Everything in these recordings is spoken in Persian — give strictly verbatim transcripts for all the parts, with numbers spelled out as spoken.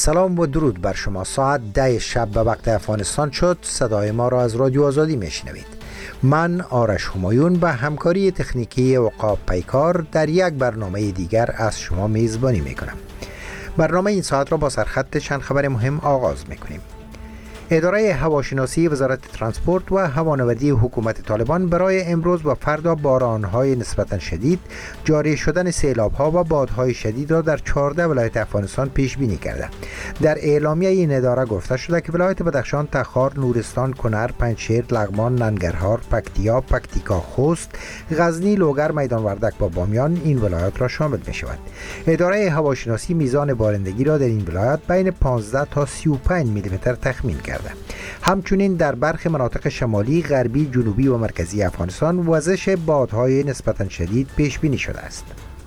سلام و درود بر شما. ساعت ده شب به وقت افغانستان شد. صدای ما را از رادیو آزادی میشنوید. من آرش همایون به همکاری تکنیکی عقاب پیکار در یک برنامه دیگر از شما میزبانی میکنم. برنامه این ساعت را با سرخط چند خبر مهم آغاز میکنیم. اداره هواشناسی وزارت ترانسپورت و هوانوردی حکومت طالبان برای امروز و فردا بارانهای نسبتا شدید، جاری شدن سیلاب‌ها و بادهای شدید را در چهارده ولایت افغانستان پیش بینی کرده. در اعلامیه این اداره گفته شده که ولایت بدخشان، تخار، نورستان، کنر، پنجشیر، لغمان، ننگرهار، پکتیا، پکتیکا، خوست، غزنی، لوگر، میدان وردک و بامیان این ولایات را شامل می شود. اداره هواشناسی میزان بارندگی را در این ولایت بین پانزده تا سی و پنج میلی متر تخمین کرده. همچنین در برخی مناطق شمالی، غربی، جنوبی و مرکزی افغانستان وزش بادهای نسبتا شدید پیش بینی شده است.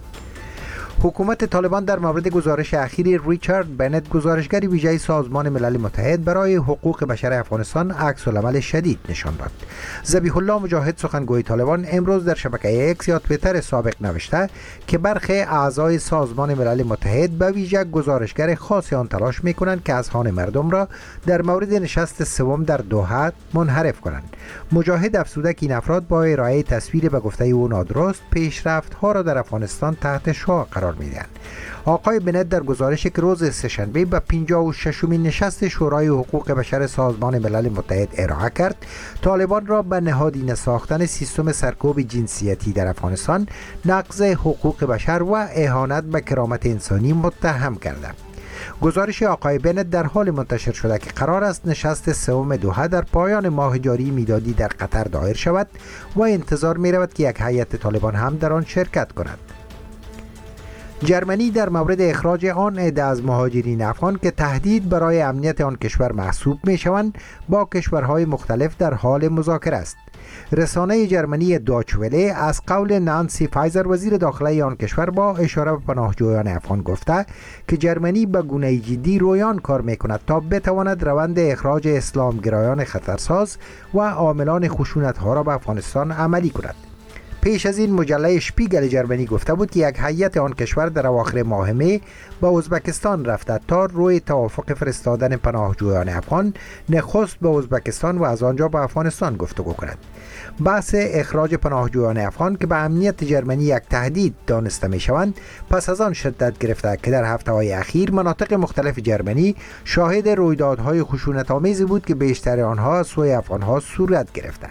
حکومت طالبان در مورد گزارش اخیر ریچارد بنت، گزارشگر ویژه سازمان ملل متحد برای حقوق بشر افغانستان، عکس‌العمل شدید نشان داد. ذبیح الله مجاهد، سخنگوی طالبان، امروز در شبکه اکس یا توییتر سابق نوشته که برخی اعضای سازمان ملل متحد به ویژه گزارشگر خاص آن تلاش می‌کنند که اذهان مردم را در مورد نشست سوم در دوحه منحرف کنند. مجاهد افزوده که این افراد با ارائه تصویر به گفته او نادرست پیشرفت‌ها را در افغانستان تحت شعاع قرار میدن. آقای بنت در گزارشی که روز سه‌شنبه به پنجاه و ششمین نشست شورای حقوق بشر سازمان ملل متحد ارائه کرد، طالبان را به نهادینه ساختن سیستم سرکوب جنسیتی در افغانستان، نقض حقوق بشر و اهانت به کرامت انسانی متهم کرده. گزارش آقای بنت در حال منتشر شده که قرار است نشست سوم دوحه در پایان ماه جاری میلادی در قطر دایر شود و انتظار می رود که یک هیئت طالبان هم در آن شرکت کند. جرمنی در مورد اخراج آن عده از مهاجرین افغان که تهدید برای امنیت آن کشور محسوب می شوند با کشورهای مختلف در حال مذاکره است. رسانه جرمنی داچ وله از قول نانسی فایزر، وزیر داخله آن کشور، با اشاره به پناهجویان افغان گفته که جرمنی به گونه جدی رویان کار می کند تا بتواند روند اخراج اسلامگرایان خطرساز و عاملان خشونت ها را به افغانستان عملی کند. پیش از این مجله شپیگل جرمنی گفته بود که یک هیئت آن کشور در اواخر ماه می به ازبکستان رفته تا روی توافق فرستادن پناهجویان افغان نخست به ازبکستان و از آنجا به افغانستان گفتگو کند. بحث اخراج پناهجویان افغان که به امنیت جرمنی یک تهدید دانسته می شوند، پس از آن شدت گرفته که در هفته‌های اخیر مناطق مختلف جرمنی شاهد رویدادهای خشونت‌آمیزی بود که بیشتر آنها از سوی افغان‌ها صورت گرفته.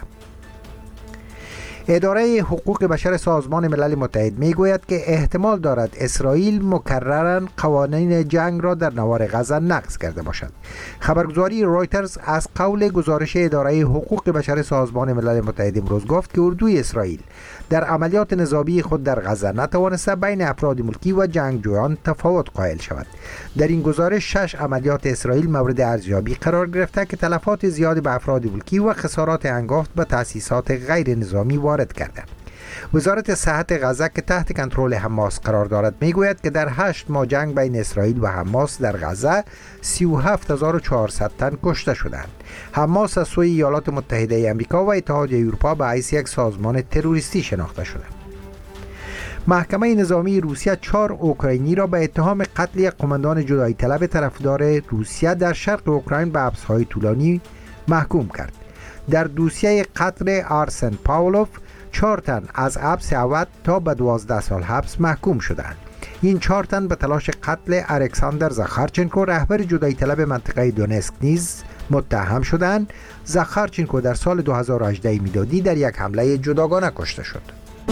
اداره حقوق بشر سازمان ملل متحد می گوید که احتمال دارد اسرائیل مکرراً قوانین جنگ را در نوار غزه نقض کرده باشد. خبرگزاری رویترز از قول گزارش اداره حقوق بشر سازمان ملل متحد امروز گفت که اردوی اسرائیل در عملیات نظامی خود در غزه نتوانسته بین افراد ملکی و جنگجویان تفاوت قائل شود. در این گزارش شش عملیات اسرائیل مورد ارزیابی قرار گرفته که تلفات زیادی به افراد ملکی و خسارات هنگفت به تأسیسات غیر نظامی وارد کرده. وزارت صحت غزه که تحت کنترل حماس قرار دارد میگوید که در هشت ماه جنگ بین اسرائیل و حماس در غزه سی و هفت هزار و چهارصد تن کشته شدند. حماس از سوی ایالات متحده آمریکا و اتحادیه اروپا به حیث یک سازمان تروریستی شناخته شده. محکمه نظامی روسیه چهار اوکراینی را به اتهام قتل یک قماندان جدایی طلب طرفدار روسیه در شرق اوکراین به حبس‌های طولانی محکوم کرد. در دوسیه قتل آرسن پاولوف چهار تن از حبس اول تا به دوازده سال حبس محکوم شدند. این چهار تن به تلاش قتل الکساندر زاخارچنکو، رهبر جدایی طلب منطقه دونسک نیز متهم شدند. زاخارچنکو در سال دو هزار و هجده میلادی در یک حمله جداگانه کشته شد.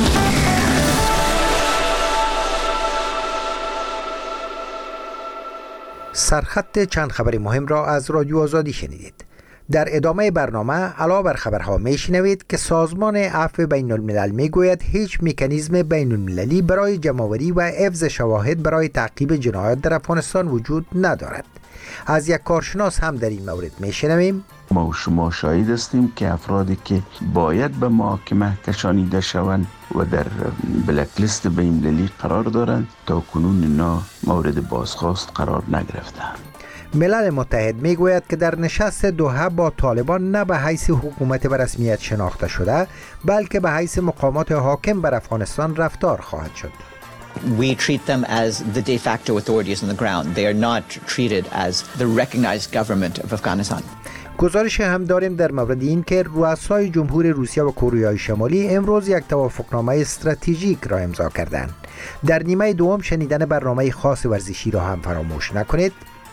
سرخط چند خبر مهم را از رادیو آزادی شنیدید. در ادامه برنامه علاوه بر خبرها میشنوید که سازمان عفو بین الملل میگوید هیچ مکانیزم بین المللی برای جمع‌آوری و حفظ شواهد برای تعقیب جنایات در افغانستان وجود ندارد. از یک کارشناس هم در این مورد میشنویم. ما و شما شاهد هستیم که افرادی که باید به محاکمه کشانیده شوند و در بلک لیست بین المللی قرار دارند تا کنون اینا مورد بازخواست قرار نگرفتند. ملل متحد میگوید که در نشست دوحه با طالبان نه به حیث حکومت به رسمیت شناخته شده بلکه به حیث مقامات حاکم بر افغانستان رفتار خواهد شد. We treat them as the de facto authorities on the ground. They are not treated as the recognized government of Afghanistan. گزارش هم داریم در مورد این که رؤسای جمهور روسیه و کره شمالی امروز یک توافقنامه استراتژیک را امضا کردند. در نیمه دوم شنیدن برنامه خاص ورزشی را هم فراموش نکنید.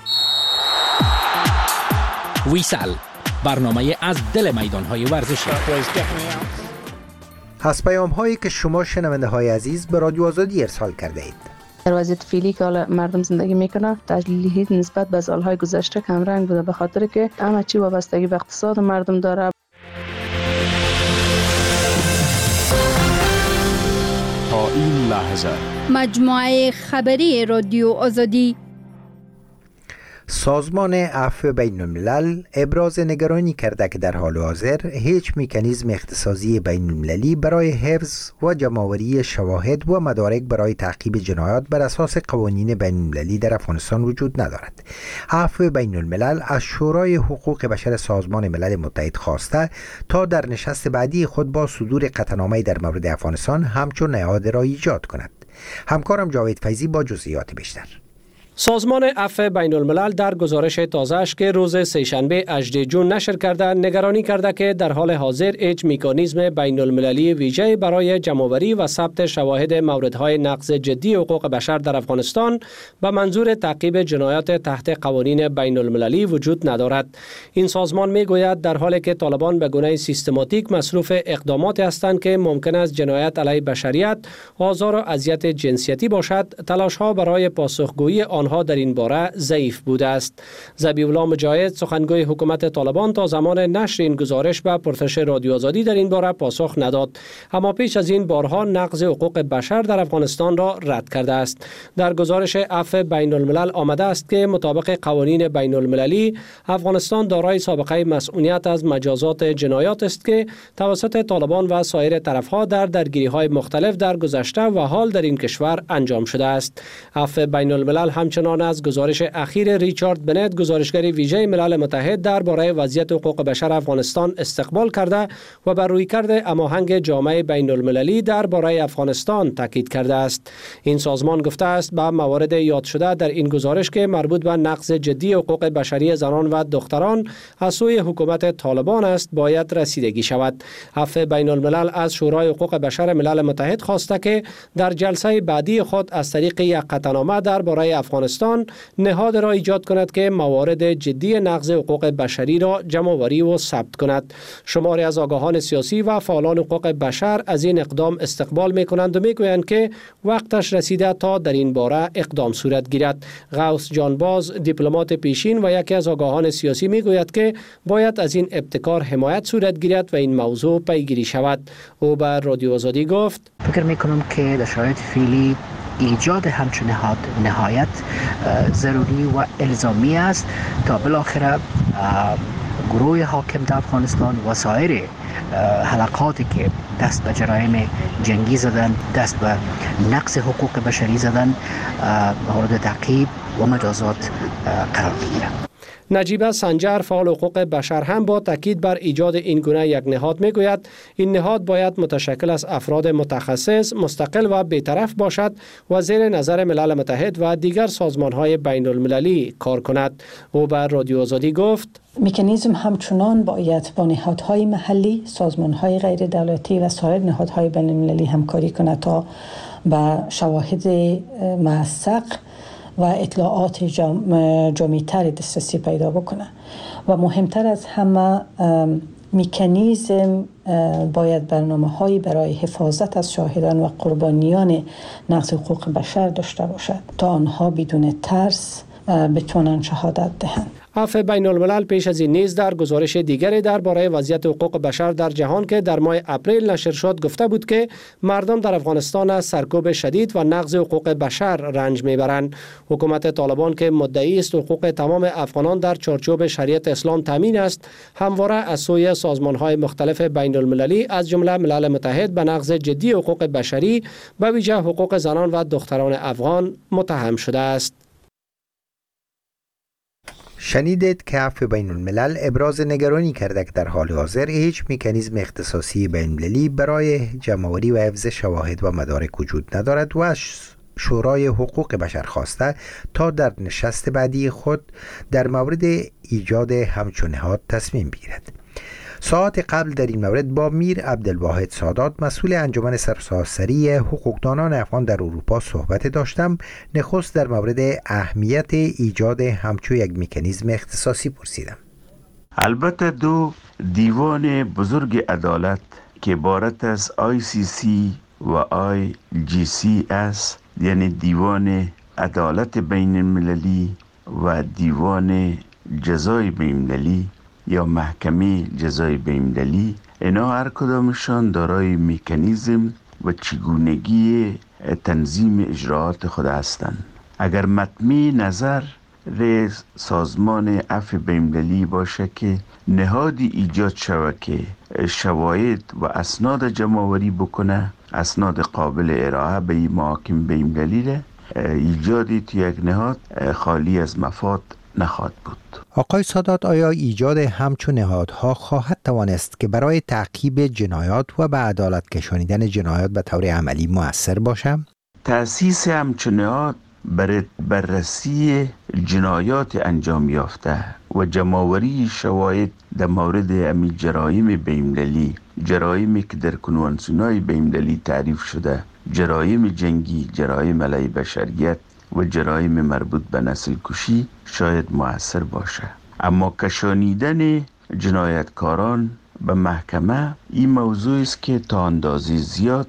ویسال، برنامه از دل میدان‌های ورزشی. از پیام هایی که شما شنونده های عزیز به رادیو آزادی ارسال کرده اید. در وضعیت فعلی که مردم زندگی میکنه تحلیل نسبت به سالهای گذشته کم رنگ بوده، به خاطر که همه چی وابستگی به اقتصاد مردم داره. تا این لحظه مجموعه خبری رادیو آزادی. سازمان عفو بین الملل ابراز نگرانی کرده که در حال حاضر هیچ مکانیزم اختصاصی بین المللی برای حفظ و جمع‌آوری شواهد و مدارک برای تعقیب جنایات بر اساس قوانین بین المللی در افغانستان وجود ندارد. عفو بین الملل از شورای حقوق بشر سازمان ملل متحد خواسته تا در نشست بعدی خود با صدور قطعنامه در مورد افغانستان همچون نهاد را ایجاد کند. همکارم جاوید فیضی با جزئیات بیشتر. سازمان عفو بین الملل در گزارش تازه‌اش که روز سه‌شنبه هجدهم ژوئن نشر کرده نگرانی کرده که در حال حاضر هیچ مکانیزم بین المللی ویژه برای جمع‌آوری و ثبت شواهد موردهای نقض جدی حقوق بشر در افغانستان به منظور تعقیب جنایات تحت قوانین بین المللی وجود ندارد. این سازمان میگوید در حالی که طالبان به گونه سیستماتیک مصروف اقداماتی هستند که ممکن است جنایت علیه بشریت، آزار و اذیت جنسیتی باشد، تلاش‌ها برای پاسخگویی آن آنها در این باره ضعیف بوده است. ذبیح الله مجاهد، سخنگوی حکومت طالبان، تا زمان نشر این گزارش به پرسش رادیو آزادی در این باره پاسخ نداد، اما پیش از این بارها نقض حقوق بشر در افغانستان را رد کرده است. در گزارش عفو بین الملل آمده است که مطابق قوانین بین المللی افغانستان دارای سابقه مسئولیت از مجازات جنایات است که توسط طالبان و سایر طرفها در درگیری‌های مختلف در گذشته و حال در این کشور انجام شده است. عفو بین الملل همچنان از گزارش اخیر ریچارد بنت، گزارشگر ویژه ملل متحد درباره وضعیت حقوق بشر افغانستان استقبال کرده و بر رویکرد هماهنگ جامعه بین المللی درباره افغانستان تاکید کرده است. این سازمان گفته است به موارد یاد شده در این گزارش که مربوط به نقض جدی حقوق بشری زنان و دختران از سوی حکومت طالبان است باید رسیدگی شود. عفو بین الملل از شورای حقوق بشر ملل متحد خواسته که در جلسه بعدی خود از طریق یک قطعنامه درباره افغانستان نهاد را ایجاد کند که موارد جدی نقض حقوق بشری را جمع‌آوری و ثبت کند. شماری از آگاهان سیاسی و فعالان حقوق بشر از این اقدام استقبال می کنند و می گویند که وقتش رسیده تا در این باره اقدام صورت گیرد. غوث جانباز، دیپلمات پیشین و یکی از آگاهان سیاسی می گوید که باید از این ابتکار حمایت صورت گیرد و این موضوع پیگیری شود. او به رادیو آزادی گفت: فکر می کنم که در شرایط فعلی ایجاد همچون نهاد نهایت ضروری و الزامی است تا بالاخره گروه حاکم در افغانستان و سایر حلقاتی که دست به جرایم جنگی زدن، دست به نقض حقوق بشری زدن، مورد تعقیب و مجازات قرار بگیرند. نجیبه سنجر، فعال حقوق بشر، هم با تاکید بر ایجاد این گونه یک نهاد میگوید این نهاد باید متشکل از افراد متخصص، مستقل و بی‌طرف باشد و زیر نظر ملل متحد و دیگر سازمان‌های بین المللی کار کند. او بر رادیو آزادی گفت: مکانیزم همچنان باید با نهادهای محلی، سازمان‌های غیر دولتی و سایر نهادهای بین المللی همکاری کند تا به شواهد موثق و اطلاعات جامع‌تر دسترسی پیدا بکنه و مهمتر از همه مکانیزم باید برنامه‌هایی برای حفاظت از شاهدان و قربانیان نقض حقوق بشر داشته باشد تا آنها بدون ترس بتوانند شهادت دهند. عفو بین الملل پیش از این نیز در گزارش دیگری درباره وضعیت حقوق بشر در جهان که در ماه اپریل نشر شد گفته بود که مردم در افغانستان از سرکوب شدید و نقض حقوق بشر رنج میبرند. حکومت طالبان که مدعی است حقوق تمام افغانان در چارچوب شریعت اسلام تامین است، همواره از سوی سازمان‌های مختلف بین المللی از جمله ملل متحد به نقض جدی حقوق بشری به ویژه حقوق زنان و دختران افغان متهم شده است. شنیدید که عفو بین الملل ابراز نگرانی کرده که در حال حاضر هیچ مکانیزم اختصاصی بین المللی برای جمع‌آوری و حفظ شواهد و مدارک وجود ندارد و از شورای حقوق بشر خواسته تا در نشست بعدی خود در مورد ایجاد همچون نهاد تصمیم بگیرد. ساعت قبل در این مورد با میر عبدالواحد سادات، مسئول انجمن سرتاسری حقوقدانان افغان در اروپا صحبت داشتم. نخست در مورد اهمیت ایجاد همچون یک مکانیزم اختصاصی پرسیدم. البته دو دیوان بزرگ عدالت که عبارت از آی سی سی و آی جی سی است، یعنی دیوان عدالت بین المللی و دیوان جزای بین المللی یا محکمه جزای بین المللی، اینا هر کدامشان دارای مکانیزم و چگونگی تنظیم اجراعات خود هستند. اگر مطمع نظر رئیس سازمان عفو بین المللی باشه که نهادی ایجاد شود که شواهد و اسناد جمع‌آوری بکنه، اسناد قابل ارائه به محاکم بین المللی، ایجادی تو یک نهاد خالی از مفاد نخواهد بود. آقای سادات، آیا ایجاد همچون نهادها خواهد توانست که برای تعقیب جنایات و به عدالت کشانیدن جنایات به طور عملی مؤثر باشه؟ تأسیس همچون نهاد برای بررسی جنایات انجام یافته و جمع‌آوری شواهد در مورد امی جرایم بین‌المللی، جرایمی که در کنوانسیون‌های بین‌المللی تعریف شده، جرایم جنگی، جرایم علیه بشریت و جرایم مربوط به نسل کشی شاید مؤثر باشه. اما کشانیدن جنایتکاران به محکمه این موضوع است که تا اندازه زیاد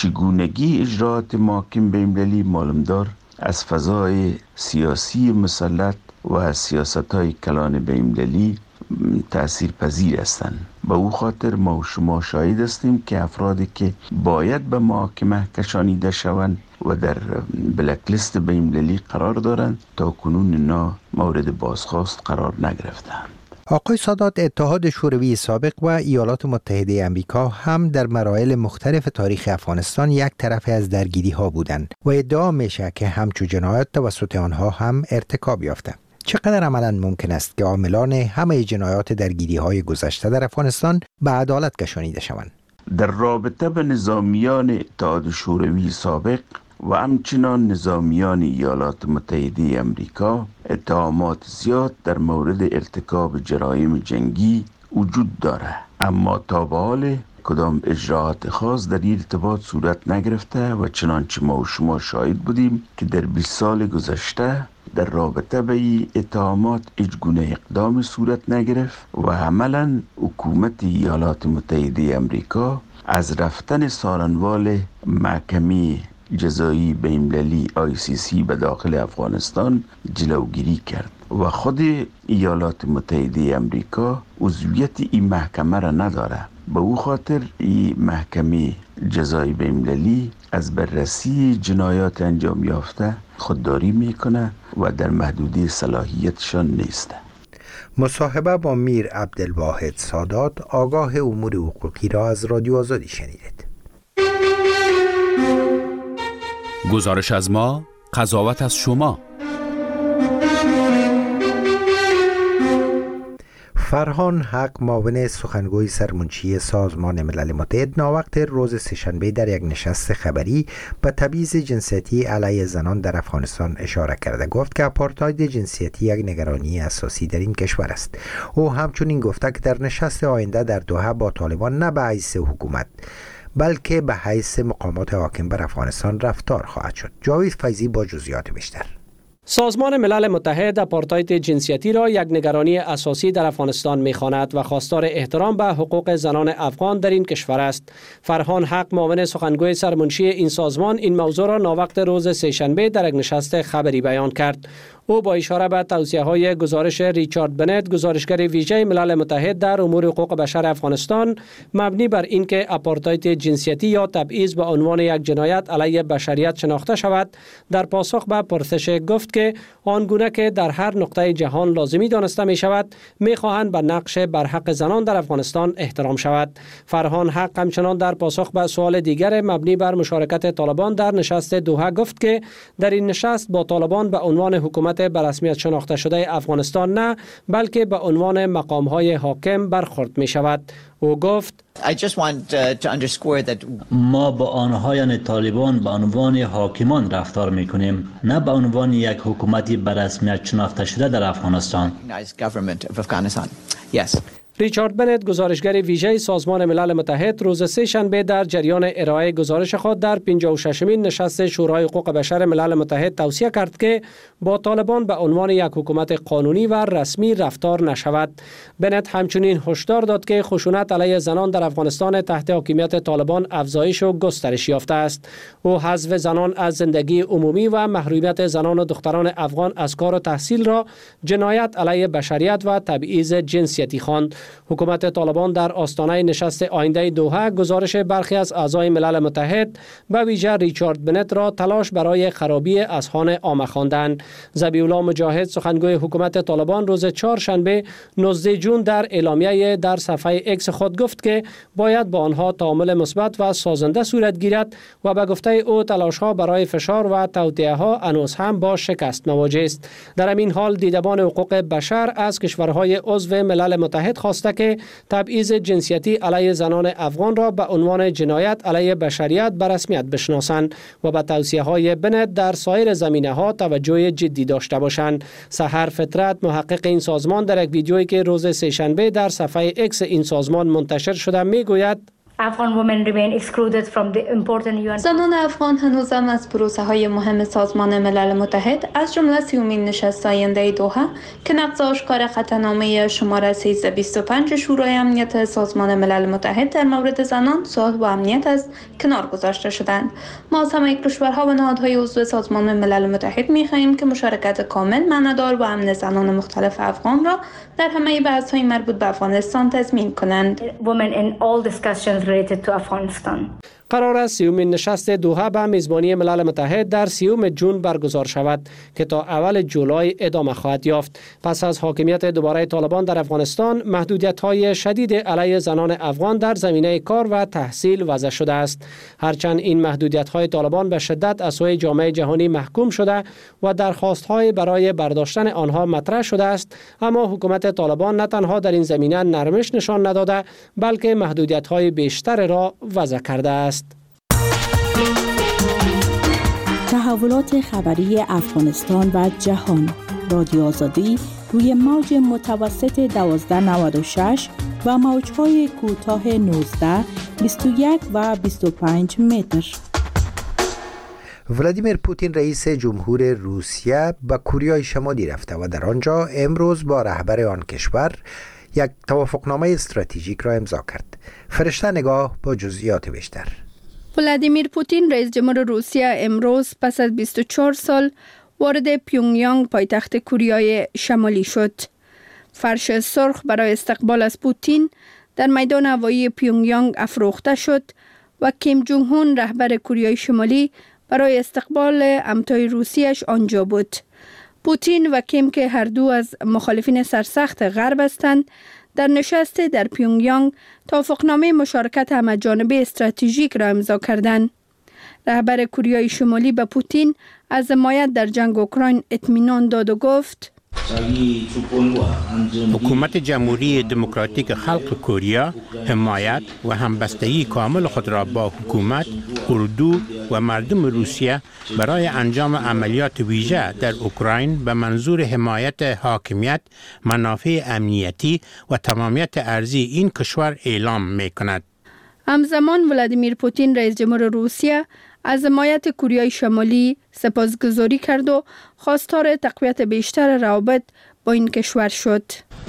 چگونگی اجراعات محاکم بین‌المللی معلومدار از فضای سیاسی مسلط و از سیاست‌های کلان بین‌المللی تأثیر پذیر هستند. به او خاطر ما و شما شاهد هستیم که افرادی که باید به محاکمه کشانیده شوند و در بلک لیست بین‌المللی قرار دارند تا کنون اینا مورد بازخواست قرار نگرفتند. آقای سادات، اتحاد شوروی سابق و ایالات متحده آمریکا هم در مراحل مختلف تاریخ افغانستان یک طرف از درگیری ها بودند و ادعا میشه که همچو جنایات توسط آنها هم ارتکاب یافته. چقدر عملاً ممکن است که عاملان همه جنایات درگیری های گذشته در افغانستان به عدالت کشانیده شوند؟ در رابطه به نظامیان اتحاد شوروی سابق و همچنان نظامیان ایالات متحده آمریکا اتهامات زیاد در مورد ارتکاب جرایم جنگی وجود داره، اما تا به حال کدام اجراعات خاص در این ارتباط صورت نگرفته و چنانچه ما و شما شاهد بودیم که در بیست سال گذشته در رابطه به این اتهامات هیچ گونه اقدام صورت نگرفت و عملاً حکومت ایالات متحده آمریکا از رفتن سارنوال محکمه جزایی بین‌المللی آی سی سی به داخل افغانستان جلوگیری کرد و خود ایالات متحده آمریکا عضویت این محکمه را نداره. به او خاطر این محکمه جزایی بین‌المللی از بررسی جنایات انجام یافته خودداری میکنه و در محدوده صلاحیتشان نیست. مصاحبه با میر عبدالواحد سادات، آگاه امور حقوقی را از رادیو آزادی شنیدید. گزارش از ما، قضاوت از شما. فرهان حق، معاون سخنگوی سرمنشی سازمان ملل متحد، ناوقت روز سه‌شنبه در یک نشست خبری به تبعیض جنسیتی علیه زنان در افغانستان اشاره کرده. گفت که آپارتاید جنسیتی یک نگرانی اساسی در این کشور است. او همچنین گفته که در نشست آینده در دوحه با طالبان نه به حیث حکومت بلکه به حیث مقامات حاکم بر افغانستان رفتار خواهد شد. جاوید فیضی با جزئیات بیشتر. سازمان ملل متحد آپارتاید جنسیتی را یک نگرانی اساسی در افغانستان می‌خواند و خواستار احترام به حقوق زنان افغان در این کشور است. فرهان حق، معاون سخنگوی سرمنشی این سازمان، این موضوع را ناوقت روز سه‌شنبه در یک نشست خبری بیان کرد. او با اشاره به توصیه‌های گزارش ریچارد بنت، گزارشگر ویژه ملل متحد در امور حقوق بشر افغانستان، مبنی بر اینکه آپارتاید جنسیتی یا تبعیض به عنوان یک جنایت علیه بشریت شناخته شود، در پاسخ به پرسش گفت که آنگونه که در هر نقطه جهان لازمی دانسته می شود، می خواهند به نقش بر حق زنان در افغانستان احترام شود. فرهان حق همچنان در پاسخ به سوال دیگر مبنی بر مشارکت طالبان در نشست دوحه گفت که در این نشست با طالبان به عنوان حکومت حکومت به رسمیت شناخته شده افغانستان نه، بلکه به عنوان مقام‌های حاکم برخورد می‌شود. او گفت I just want uh, to underscore that ما با آنها یعنی طالبان به عنوان حاکمان رفتار می‌کنیم، نه به عنوان یک حکومتی به رسمیت شناخته شده در افغانستان. government of Afghanistan. Yes. ریچارد بنت، گزارشگر ویژه سازمان ملل متحد، روز سه شنبه در جریان ارائه گزارش خود در پنجاه و ششمین نشست شورای حقوق بشر ملل متحد توصیه کرد که با طالبان به عنوان یک حکومت قانونی و رسمی رفتار نشود. بنت همچنین هشدار داد که خشونت علیه زنان در افغانستان تحت حاکمیت طالبان افزایش و گسترش یافته است. او حذف زنان از زندگی عمومی و محرومیت زنان و دختران افغان از کار و تحصیل را جنایت علیه بشریت و تبعیض جنسیتی خواند. حکومت طالبان در آستانه نشست آینده دوحه گزارش برخی از اعضای ملل متحد به ویژه ریچارد بنت را تلاش برای خرابی اذهان عامه خواندند. ذبیح الله مجاهد، سخنگوی حکومت طالبان، روز چهارشنبه نوزدهم ژوئن در اعلامیه در صفحه اکس خود گفت که باید با آنها تعامل مثبت و سازنده صورت گیرد و به گفته او تلاش‌ها برای فشار و توطئه‌ها هنوز هم با شکست مواجه است. در این حال دیدبان حقوق بشر از کشورهای عضو ملل متحد خواسته که تبعیض جنسیتی علیه زنان افغان را به عنوان جنایت علیه بشریت به رسمیت بشناسند و به توصیه‌های بنت در سایر زمینه‌ها توجه جدی داشته باشند. سحر فطرت، محقق این سازمان، در یک ویدیویی که روز سه‌شنبه در صفحه اکس این سازمان منتشر شده میگوید زنان افغان هنوزم از پروسه های مهم سازمان ملل متحد از جمله سیومین نشست آینده دوحه که نقض آشکار خطرنامه شماره سیزده بیست و پنج شورای امنیت سازمان ملل متحد در مورد زنان، صلح و امنیت است کنار گذاشته شدند. ما از همه کشورها و نهادهای عضو سازمان ملل متحد می‌خواهیم که مشارکت کامل، معنادار و امن زنان مختلف افغان را در همه بحث‌های مربوط به افغانستان تضمین کنند. قرار است سیومین نشست دوحه به میزبانی ملل متحد در سیوم جون برگزار شود که تا اول جولای ادامه خواهد یافت. پس از حاکمیت دوباره طالبان در افغانستان، محدودیت‌های شدید علیه زنان افغان در زمینه کار و تحصیل وضع شده است. هرچند این محدودیت‌های طالبان به شدت از سوی جامعه جهانی محکوم شده و درخواست‌های برای برداشتن آنها مطرح شده است، اما حکومت طالبان نه تنها در این زمینه نرمش نشان نداده، بلکه محدودیت‌های بیشتر را وضع کرده است. تحولات خبری افغانستان و جهان. رادیو آزادی روی موج متوسط دوازده نود و شش و موج‌های کوتاه نوزده، بیست و یک و بیست و پنج متر. ولادیمیر پوتین رئیس جمهور روسیه به کوریای شمالی رفته و در آنجا امروز با رهبر آن کشور یک توافقنامه استراتژیک را امضا کرد. فرشته نگاه با جزئیات بیشتر. ولادیمیر پوتین رئیس جمهور روسیه امروز پس از بیست و چهار سال وارد پیونگیانگ پایتخت کوریای شمالی شد. فرش سرخ برای استقبال از پوتین در میدان هوایی پیونگیانگ افروخته شد و کیم جونگ هون رهبر کوریای شمالی برای استقبال همتای روسیش آنجا بود. پوتین و کیم که هر دو از مخالفین سرسخت غرب هستند، در نشست در پیونگیانگ توافقنامه مشارکت همه‌جانبه استراتژیک را امضا کردند. رهبر کوریای شمالی به پوتین از حمایت در جنگ اوکراین اطمینان داد و گفت: حکومت جمهوری دموکراتیک خلق کوریا حمایت و همبستگی کامل خود را با حکومت، اردو و مردم روسیه برای انجام عملیات ویژه در اوکراین به منظور حمایت حاکمیت، منافع امنیتی و تمامیت ارضی این کشور اعلام می کند. همزمان ولادیمیر پوتین رئیس جمهور روسیه از حمایت کوریای شمالی سپاسگزاری کرد و خواستار تقویت بیشتر روابط با این کشور شد.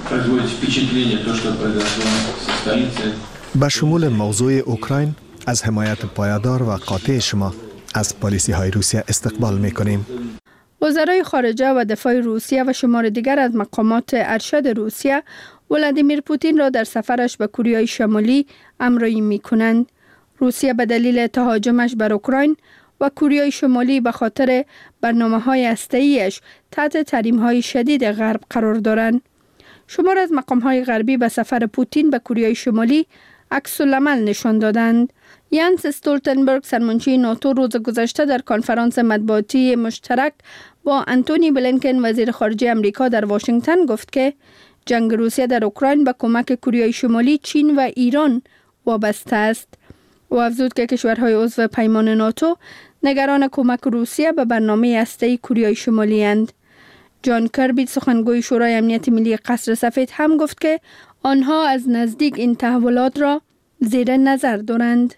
به شمول موضوع اوکراین از حمایت پایدار و قاطع شما از پالیسی های روسیه استقبال می کنیم. وزرای خارجه و دفاع روسیه و شمار دیگر از مقامات ارشد روسیه ولادیمیر پوتین را در سفرش به کوریای شمالی همراهی می کنند. روسیه به دلیل تهاجمش بر اوکراین و کوریای شمالی به خاطر برنامه‌های هسته‌ایش تحت تحریم‌های شدید غرب قرار دارند. شمار از مقام‌های غربی به سفر پوتین به کوریای شمالی عکس العمل نشان دادند. یانس استولتنبرگ سرمنشی ناتو روز گذشته در کنفرانس مطبوعاتی مشترک با انتونی بلینکن وزیر خارجه امریکا در واشنگتن گفت که جنگ روسیه در اوکراین به کمک کره شمالی، چین و ایران وابسته است. و افزود که کشورهای عضو پیمان ناتو نگران کمک روسیه به برنامه هسته‌ای کره شمالی اند. جان کربی سخنگوی شورای امنیت ملی قصر سفید هم گفت که آنها از نزدیک این تحولات را زیر نظر دارند.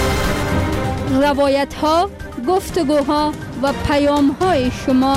روایت ها، گفتگوها و پیام های شما.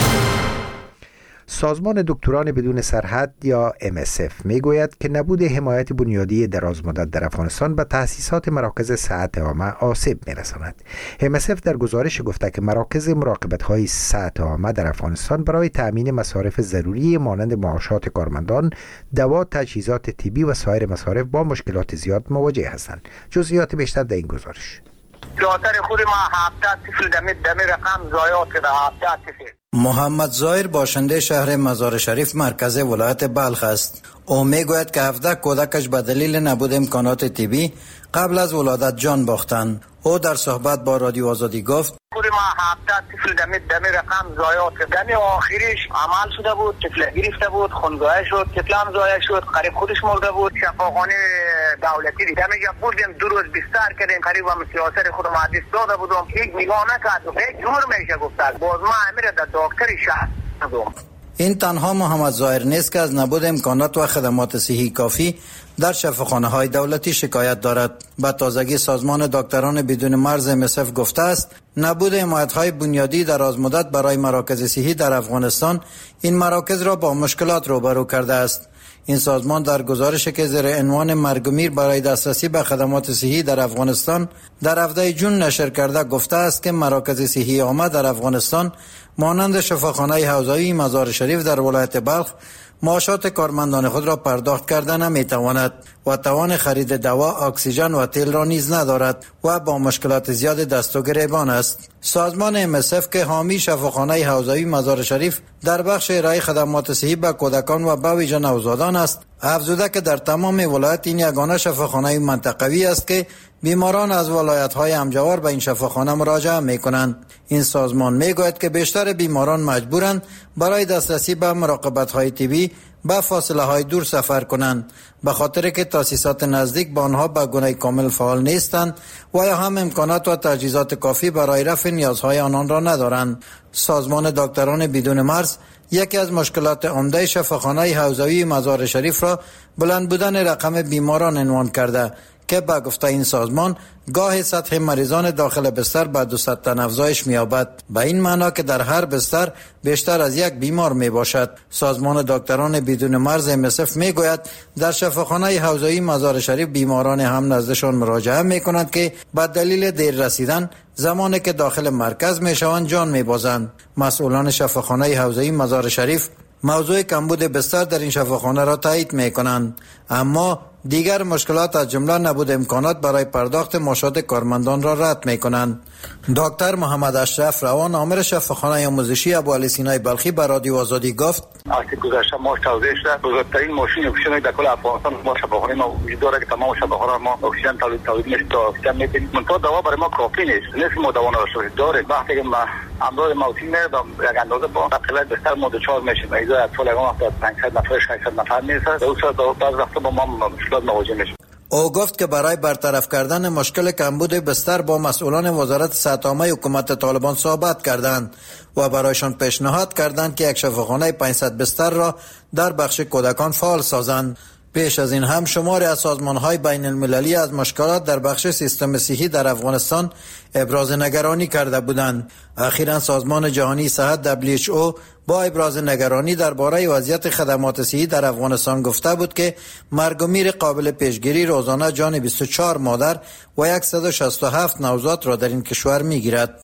سازمان دکتران بدون سرحد یا ام اس اف می گوید که نبود حمایت بنیادی درازمدت در افغانستان به تأسیسات مراکز صحت عامه آسیب می رساند. ام اس اف در گزارش گفته که مراکز مراقبت های صحت عامه در افغانستان برای تأمین مصارف ضروری مانند معاشات کارمندان، دوا، تجهیزات طبی و سایر مصارف با مشکلات زیاد مواجه هستند. جزئیات بیشتر در این گزارش. دکتر خود ما هفده طفل دمی دمی رقم ضایعات کرده. هفده طفل. محمد زایر باشنده شهر مزار شریف مرکز ولایت بلخ است. او میگوید که هفده کودکش به دلیل نبود امکانات طبی قبل از ولادت جان باختند. او در صحبت با رادیو آزادی گفت خود ما هفده طفل دمی دمی رقم ضایعات کرد. دمی آخریش عمل شده بود، طفل گرفته بود، خون ضایع شد، طفل هم ضایع شد، قریب خودش مرده بود. شفاخانه دولتی دیدم میگم بودیم دو روز بستر کردیم، قریب هم سیاست خودم حدیث داده بودم، هیچ نگاه نکرد، هیچ جور میشه گفتن. باز ما امیر در دکتر شهر دادم. این تنها محمد زایر نیست که از نبود امکانات و خدمات صحی کافی در شفاخانه های دولتی شکایت دارد. به تازگی سازمان دکتران بدون مرز ام اس اف گفته است نبود حمایت های بنیادی در دراز برای مراکز صحی در افغانستان این مراکز را با مشکلات روبرو کرده است. این سازمان در گزارشی که زیر عنوان مرگ و میر برای دسترسی به خدمات صحی در افغانستان در هفده جون نشر کرده گفته است که مراکز صحی عامه در افغانستان مانند شفاخانه حوزوی مزار شریف در ولایت بلخ معاشات کارمندان خود را پرداخت کرده نمیتواند و توان خرید دوا، اکسیژن و تیل را نیز ندارد و با مشکلات زیاد دست و گریبان است. سازمان ام اس اف که حامی شفاخانه حوزوی مزار شریف در بخش ارائه خدمات صحی به کودکان و به ویژه نوزادان است، افزوده که در تمام ولایت این یگانه شفاخانه منطقوی است که بیماران از ولایت‌های همجوار به این شفاخانه مراجعه می‌کنند. این سازمان می‌گوید که بیشتر بیماران مجبورند برای دسترسی به مراقبت‌های طبی به فاصله‌های دور سفر کنند، به خاطر که تاسیسات نزدیک به آنها به گونه کامل فعال نیستند و یا هم امکانات و تجهیزات کافی برای رفع نیازهای آنان را ندارند. سازمان دکتران بدون مرز یکی از مشکلات عمده شفاخانه حوزوی مزار شریف را بلند بودن رقم بیماران عنوان کرده که به گفته این سازمان گاه سطح مریضان داخل بستر به دویست تن افزایش می‌یابد، به این معنا که در هر بستر بیشتر از یک بیمار می باشد. سازمان دکتران بدون مرز ام اس اف میگوید در شفاخانه حوزوی مزار شریف بیماران هم نزدشان مراجعه میکنند که به دلیل دیر رسیدن زمانی که داخل مرکز میشوند جان میبازند. مسئولان شفاخانه حوزوی مزار شریف موضوع کمبود بستر در این شفاخانه را تایید میکنند، اما دیگر مشکلات از جمله نبود امکانات برای پرداخت معاشات کارمندان را رد میکنند. دکتر محمد اشرف روان آمر شفاخانه آموزشی ابوعلی سینای بلخی به رادیو آزادی گفت وقتی گذشته ما توضیح شد بزرگترین ماشین اکسیژن در کل افغانستان ما شفاخانه ما وجود داره که تمام شفاخانه ما اکسیژن تولید تولید میشه تا اکسیژن میتونیم منتها دوا برای ما کافی نیست. نیست ما دوا نداشته داره. وقتی که ما امراض موتی میره با یک اندازه با قلت بستر ما دچار میشیم. ایزا اطفال اگه ما پانصد نفر ششصد نفر نیست دو ساعت بعد وقت با ما مشکلات مواجه میشیم. او گفت که برای برطرف کردن مشکل کمبود بستر با مسئولان وزارت صحت عامه حکومت طالبان صحبت کردند و برایشان پیشنهاد کردند که یک شفاخانه پانصد بستر را در بخش کودکان فعال سازند. پیش از این هم شماری از سازمان‌های بین المللی از مشکلات در بخش سیستم صحی در افغانستان ابراز نگرانی کرده بودند. اخیراً سازمان جهانی صحت دبلیو اچ او با ابراز نگرانی درباره وضعیت خدمات صحی در افغانستان گفته بود که مرگ و میر قابل پیشگیری روزانه جان بیست و چهار مادر و صد و شصت و هفت نوزاد را در این کشور می‌گیرد.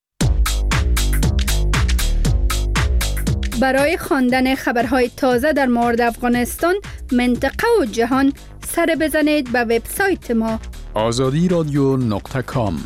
برای خواندن خبرهای تازه در مورد افغانستان، منطقه و جهان سر بزنید به وبسایت ما آزادی رادیو نقطه کام.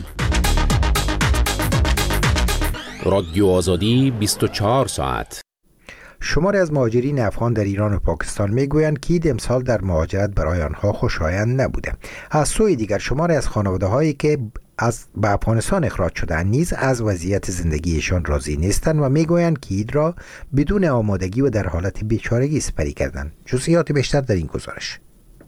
رادیو آزادی بیست و چهار ساعت. شماری از مهاجرین افغان در ایران و پاکستان میگویند که عید امسال در مهاجرت برای آنها خوشایند نبوده. از سوی دیگر شماری از خانواده هایی که از به افغانستان اخراج شدند نیز از وضعیت زندگیشان راضی نیستند و میگویند که عید را بدون آمادگی و در حالت بیچارگی سپری کردند. جزئیات بیشتر در این گزارش.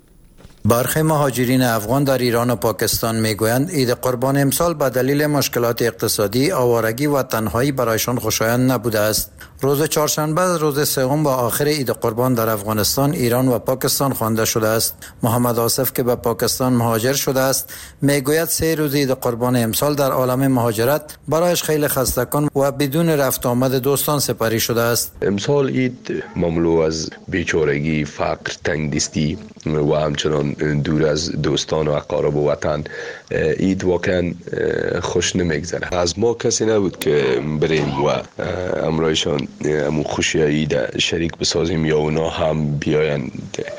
برخی مهاجرین افغان در ایران و پاکستان میگویند عید قربان امسال به دلیل مشکلات اقتصادی، آوارگی و تنهایی برایشان خوشایند نبوده است. روز چهارشنبه روز سوم و آخر عید قربان در افغانستان، ایران و پاکستان خوانده شده است. محمد آصف که به پاکستان مهاجر شده است میگوید سه روز عید قربان امسال در عالم مهاجرت برایش خیلی خسته‌کن و بدون رفت آمد دوستان سپری شده است. امسال عید مملو از بیچارگی، فقر، تنگدستی و همچنان دور از دوستان و اقارب و وطن عید واقعا خوش نمیگذره. از ما کسی نبود که بریم و امرایشان امو خوشی عید شریک بسازیم یا اونا هم بیاین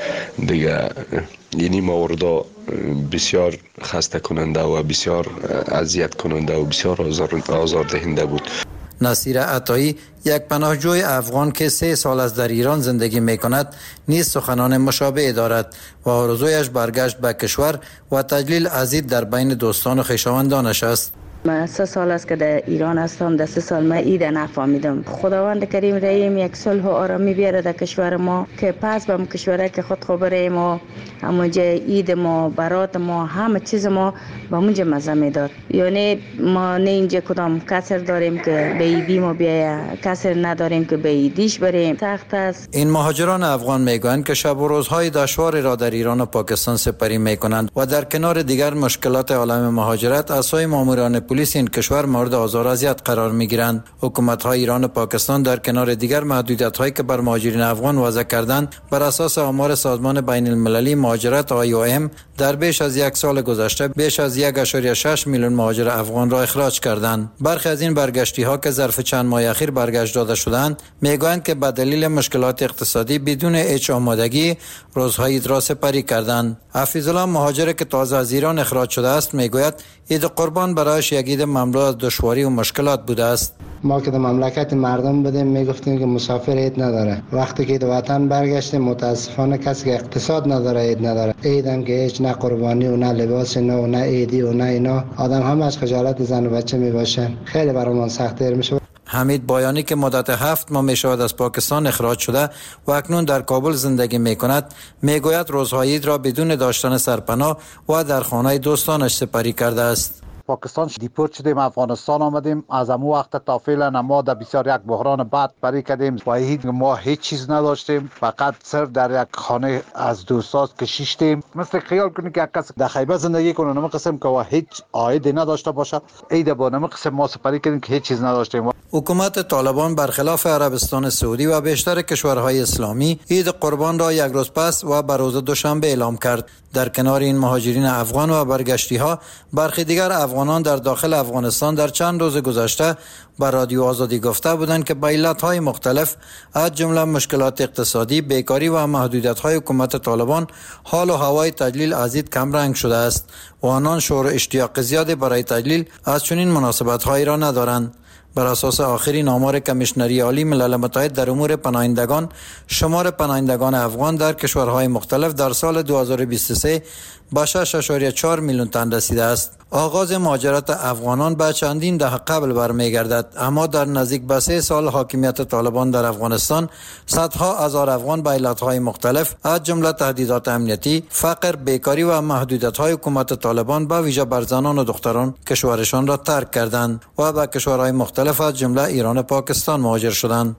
دیگه. یعنی موردا بسیار خسته کننده و بسیار اذیت کننده و بسیار آزار آزار دهنده بود. نصیر عطایی، یک پناهجوی افغان که سه سال از در ایران زندگی می کند، نیز سخنان مشابه دارد و آرزویش برگشت به کشور و تجلیل از عید در بین دوستان و خویشاوندانش است. من سه سال است که در ایران هستم. در سه سال من عید نفهمیدم. خداوند کریم رحیم یک صلح و آرامی بیاره در کشور ما که پس به کشوری که خود خبره ما همونجا عید ما، برات ما، همه چیز ما به اونجا مزه میداد. یعنی ما نه اینجا کدام کسر داریم که به عیدی ما بیایه، کسر نداریم که به عیدیش بریم. سخت است. این مهاجران افغان میگویند که شب و روزهای دشواری را در ایران و پاکستان سپری میکنند و در کنار دیگر مشکلات عالم مهاجرت از سوی ماموران پلیس این کشور مورد آزار و اذیت قرار میگیرند. حکومت‌های ایران و پاکستان در کنار دیگر محدودیت‌هایی که بر مهاجرین افغان وضع کردند، بر اساس آمار سازمان بین المللی مهاجرت آی او ام در بیش از یک سال گذشته بیش از یک و شش میلیون مهاجر افغان را اخراج کردند. برخی از این برگشتی‌ها که ظرف چند ماه اخیر برگشت داده شدند میگویند که به دلیل مشکلات اقتصادی بدون هیچ آمادگی روزهای عید را سپری کردند. حفیظالله مهاجر که تازه از ایران اخراج شده است میگوید عید قربان برایش یک عید مملو از دشواری و مشکلات بوده است. ما که در مملکت مردم بودیم میگفتیم که مسافر عید نداره. وقتی که در وطن برگشتیم متاسفانه کسی که اقتصاد نداره عید نداره. عید هم که هیچ نه قربانی و نه لباس نو و نه عیدی و نه اینا، آدم هم از خجالت زن و بچه میباشه. خیلی برامون سخت‌تر میشه. حمید بایانی که مدت هفت ماه میشود از پاکستان اخراج شده و اکنون در کابل زندگی میکند میگوید روزهای عید را بدون داشتن سرپناه و در خانه دوستانش سپری کرده است. پاکستان دیپورت شدیم، افغانستان آمدیم. از امو وقت تا فعلا ما در بسیار یک بحران بد پری کردیم و هیچ ما هیچ چیز نداشتیم، فقط صرف در یک خانه از دوستان کشیدیم. مثل خیال کنید که یک کس در خیبر زندگی کنه نمی قسم که هیچ عایدی نداشته باشه، عید با نمی قسم ما سپری کردیم که هیچ چیز نداشتیم. حکومت طالبان برخلاف عربستان سعودی و بیشتر کشورهای اسلامی عید قربان را یک روز پس و به روز دوشنبه اعلام کرد. در کنار این مهاجرین افغان و برگشتی ها، برخی دیگر افغانان در داخل افغانستان در چند روز گذشته به رادیو آزادی گفته بودند که به علت‌های مختلف از جمله مشکلات اقتصادی، بیکاری و محدودیت‌های حکومت طالبان حال و هوای تجلیل از عید کم رنگ شده است و آنان شور و اشتیاق زیادی برای تجلیل از چنین مناسبت‌هایی را ندارند. بر اساس آخرین آمار کمیشنری عالی ملل متحد در امور پناهندگان، شمار پناهندگان افغان در کشورهای مختلف در سال دو هزار و بیست و سه به شش و چهار میلیون تن رسیده است. آغاز مهاجرت افغانان به چندین دهه قبل برمیگردد، اما در نزدیک به سه سال حاکمیت طالبان در افغانستان صدها هزار افغان به علتهای مختلف از جمله تهدیدات امنیتی، فقر، بیکاری و محدودیت‌های حکومت طالبان به ویژه بر زنان و دختران کشورشان را ترک کردند و به کشورهای مختلف از جمله ایران و پاکستان مهاجر شدند.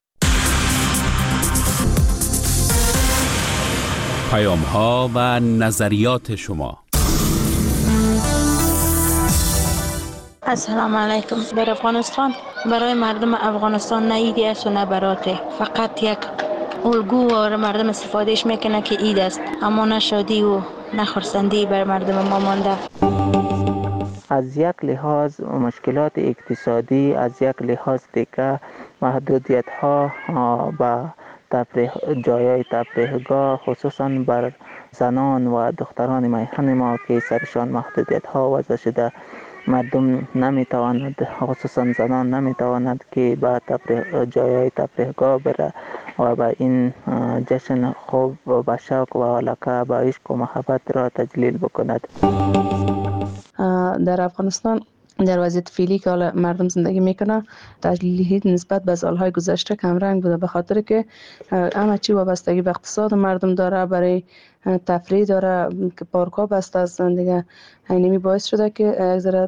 پیام‌ها و نظریات شما. السلام علیکم. در افغانستان برای مردم افغانستان نه عیدی است و نه براته، فقط یک الگو و مردم استفادهش میکنه که عید است، اما نه شادی و نه خرسندی بر مردم ما مانده. از یک لحاظ مشکلات اقتصادی، از یک لحاظ دیگه محدودیت ها با تفریح جایای تفریحگاه خصوصا بر زنان و دختران میهن ما که سرشان محدودیت ها وضع شده، مردم نمیتواند خصوصا زنان نمیتواند که به تفریح جایای تفریحگاه بره و به این جشن خوب و شوق و علاقه به عشق و محبت را تجلیل بکند. در افغانستان در وضعیت فعلی که حالا مردم زندگی میکنه تجلیلی نسبت به سالهای گذشته کم رنگ بوده، به خاطر که همه چی وابستگی به اقتصاد مردم داره، برای تفریح داره که پارک ها بسته است دیگه. اینمی باعث شده که یک ذره